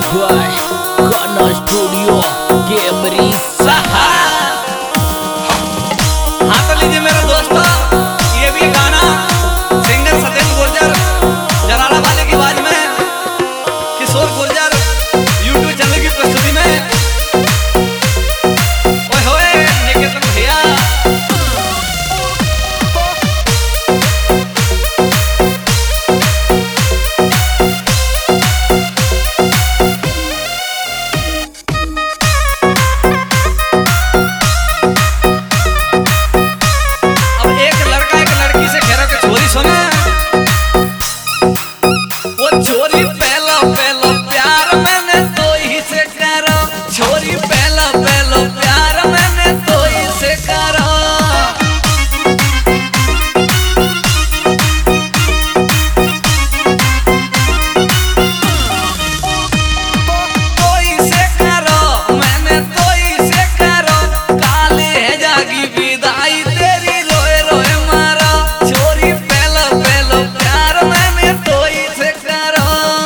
भाई गाना studio Camry सहा। हाँ तो लीजिए मेरे दोस्तों, ये भी गाना सिंगर सत्येंद्र गुर्जर जराला वाले की आवाज में किशोर गुर्जर यूट्यूब चैनल की प्रस्तुति में ओए होए निकेतन भैया। छोरी पहला पहला प्यार मैंने तो ही से करा, छोरी पहला पहला प्यार मैंने तो ही से करा। तो ही से करो मैंने तो ही से करो, काले है जागी विदाई तेरी रोए रोए मारा। छोरी पहला पहला प्यार मैंने तो ही से करो।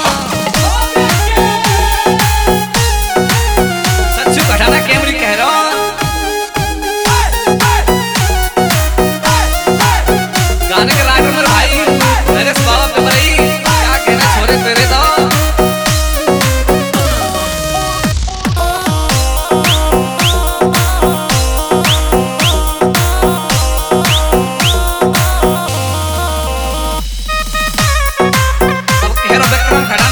घटाना कैमरी कह रहा हूं, गाने के राइटर मेरे भाई मेरे बाबा पे भाई क्या कहना छोरे तेरे तो। अब कह रहा विक्रम